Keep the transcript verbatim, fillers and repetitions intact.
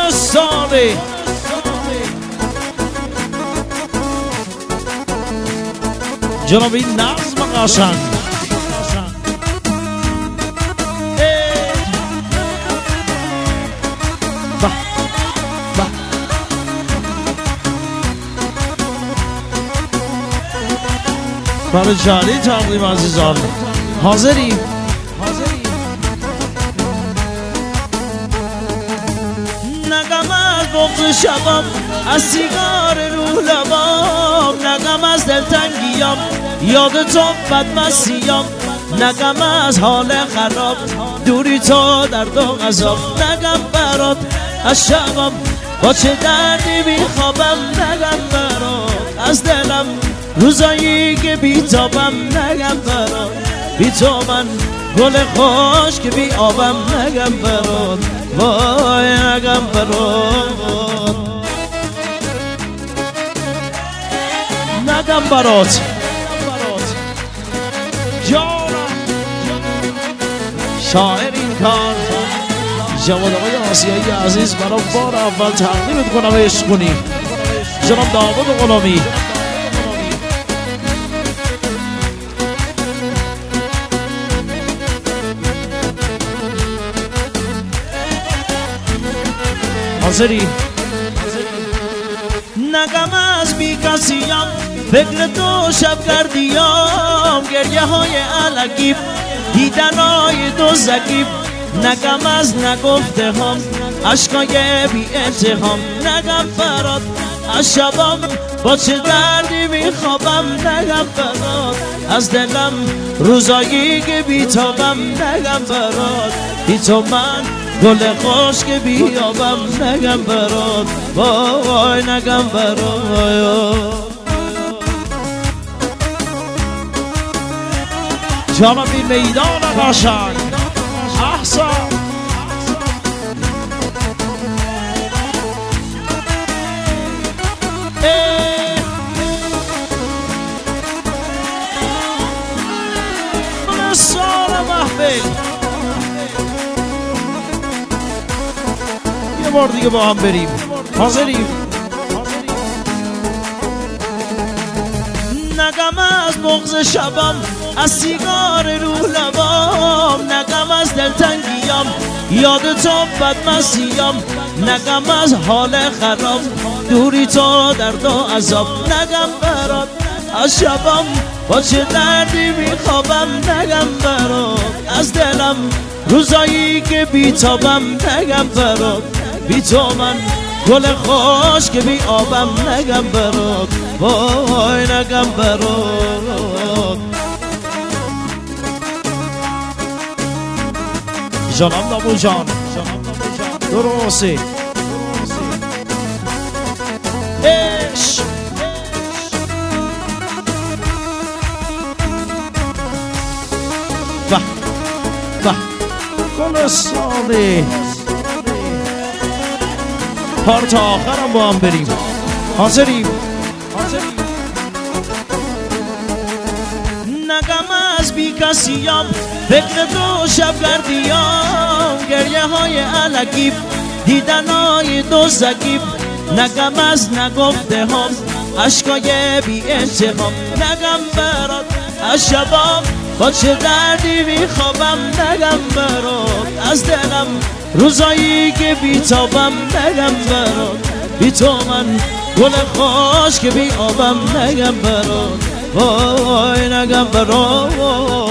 گل ساله جناب این نظم قشنگ برای جاری تقدیم عزیزان حاضریم نگم از بغض شبم از سیگار رو لبام نگم از دلتنگیم یاد تو بدمستیم نگم از حال خراب دوری تو درد و غضب نگم برات از شبم با چه دردی میخوابم نگم برات از دلم روزایی که بیتابم نگم برات بی تو من گل خوش که بی آبم نگم برات وای نگم برات نگم برات جانم شاعر این کار جواد آقای آسیایی عزیز برای بار اول تقدیم کنم عشق کنی جناب داوود غلامی حاضری نگم از بی کسیم فکر تو شب کردیم گریه های علگیب دیدن های دو زگیب نگم از نگفته هم عشقای بی اتهام نگم برات از شبم با چه دردی میخوابم نگم برات از دلم روزایی که بیتابم نگم برات بی تو من گل خوش که بیابم نگم برات وای نگم برات جانم این میدان قشنگ احسن من سال محفل یه بار دیگه با هم بریم حاضریم نگم از بغض شبم از سیگار رو لبام نگم از دلتنگیم یاد تو بدمستیم نگم از حال خراب دوری تو درد و عذاب نگم برات از شبم با چه دردی میخوابم نگم برات از دلم روزایی که بیتابم نگم برات بی تو من گل خوش که بی آبم نگم برات وای نگم برات جانم نابو جان درسته عشق به به گل ساله پار تا آخرم با هم بریم حاضریم نگم از بی کسیم فکر تو شب کردیم گریه های علگیب دیدن های دو زگیب نگم از نگفته هم عشقای بی انتقام نگم برات از شبام با چه دردی میخوابم نگم برات از دلم روزایی که بیتابم نگم برات بی تو من گل خوش که بی آبم نگم برات وای نگم برات